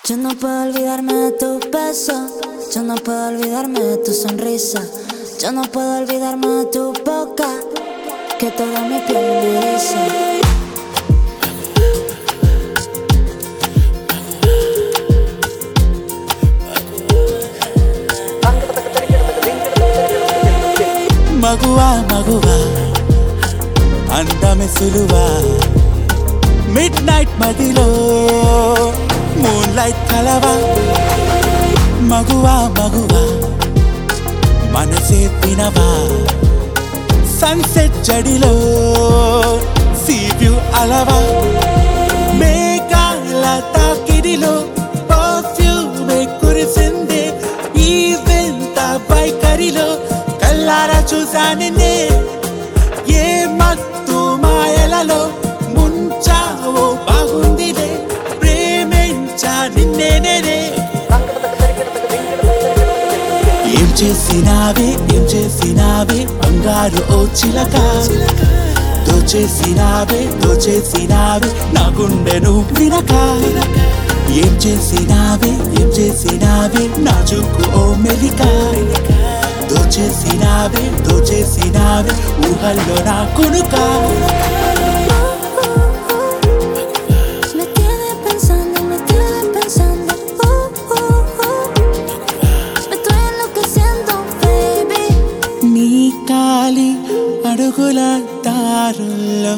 Yo no puedo olvidarme de tus besos, yo no puedo olvidarme de tu sonrisa, yo no puedo olvidarme de tu boca, que toda mi piel me eriza. మగువా మగువా అందమే సులువా midnight మదిలో moonlight కలవా మగువా మగువా మనసే వినవా సన్సెట్ జడిలో సీ వ్యూ అలవా మేఘాల తాకిడిలో పర్ఫ్యూమే కురిసిందే ఈ వింత వైఖరిలో కల్లారా చూసానే ఏ మత్తు మాయలలో ముంచావో బాగుందిలే ప్రేమించా నిన్నే ఏం చేసినావే బంగారు ఓ చిలక దోచేసినావే నా గుండెను వినక ఏం చేసినావే నాజుకు ఓ మెలిక దోచేసినావే ఊహల్లో నా కొనుక నీ కాలి అడుగుల దారుల్లో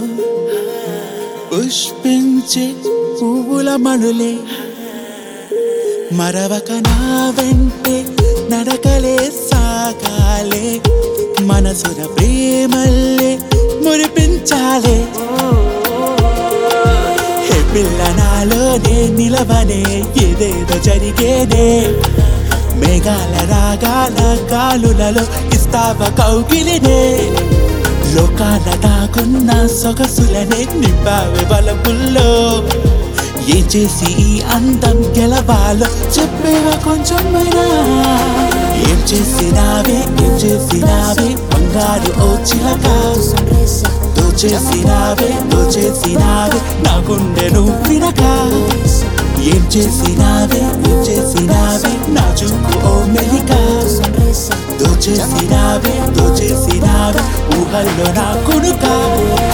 పుష్పించే పువ్వుల మణులే మరవక నా వెంటే నడకలే సాగాలే మనసున ప్రేమల్లే మురిపించాలే హే పిల్ల నాలోనే నిలవనే ఏదేదో జరిగేనే మేఘాల రాగాల గాలులలో ఇస్తావ కౌగిలినే లోకాల దాగున్న సొగసులనే నింపావే బలపుల్లో ఏం చేసి ఈ అందం గెలవాలో చెప్పేవా కొంచెమైనా ఏం చేసినావే బంగారు ఓ చిలక దోచేసినావే నా గుండెను వినక ఏం చేసినావే నా చూపు ఓ మెలిక దోచేసినావే ఊహల్లో నా కొనుక